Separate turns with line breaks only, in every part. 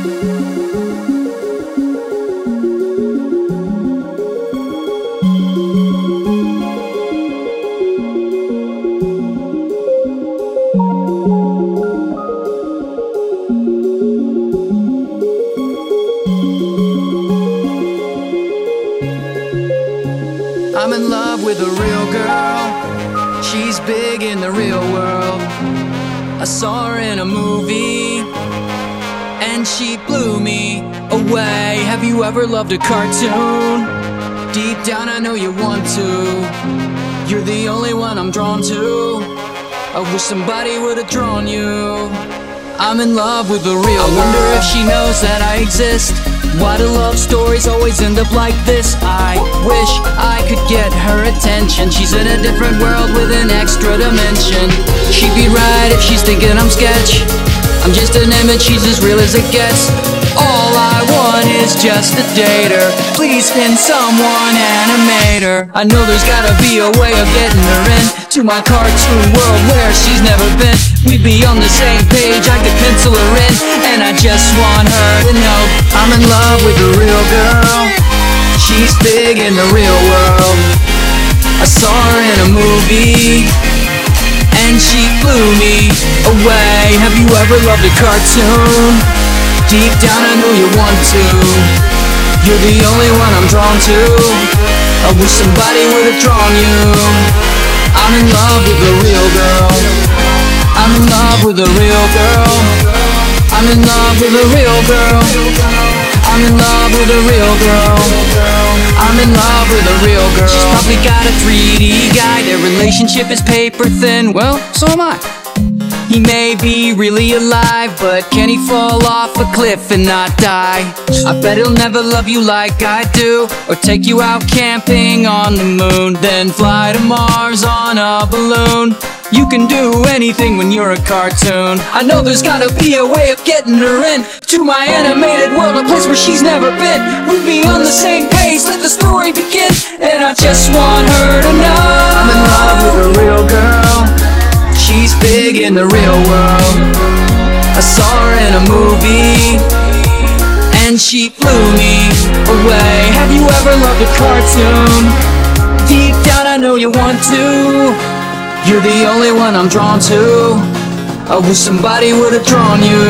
I'm in love with a real girl. She's big in the real world. I saw her in a movie and she blew me away. Have you ever loved a cartoon? Deep down I know you want to. You're the only one I'm drawn to. I wish somebody would've drawn you. I'm in love with a real girl. I wonder if she knows that I exist. Why do love stories always end up like this? I wish I could get her attention. She's in a different world with an extra dimension. She'd be right if she's thinking I'm sketch. I'm just an image, she's as real as it gets. All I want is just to date her. Please can someone animate her? I know there's gotta be a way of getting her in to my cartoon world where she's never been. We'd be on the same page, I could pencil her in, and I just want her to know I'm in love with a real girl. She's big in the real world. I saw her in a movie and she blew me away. Have you ever loved a cartoon? Deep down I know you want to. You're the only one I'm drawn to. I wish somebody would've drawn you. I'm in love with a real girl. I'm in love with a real girl. I'm in love with a real girl. I'm in love with a real girl. I'm in love with a real girl. She's probably got a 3D guy. Their relationship is paper thin. Well, so am I. He may be really alive, but can he fall off a cliff and not die? I bet he'll never love you like I do, or take you out camping on the moon, then fly to Mars on a balloon. You can do anything when you're a cartoon. I know there's gotta be a way of getting her in to my animated world, a place where she's never been. We'll be on the same page, let the story begin, and I just want her to know I'm in love with a real girl. She's big in the real world. I saw her in a movie and she blew me away. Have you ever loved a cartoon? Deep down I know you want to. You're the only one I'm drawn to. I wish somebody would've drawn you.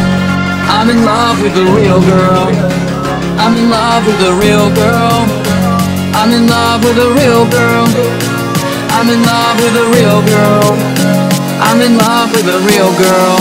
I'm in love with a real girl. I'm in love with a real girl. I'm in love with a real girl. I'm in love with a real girl. I'm in love with a real girl.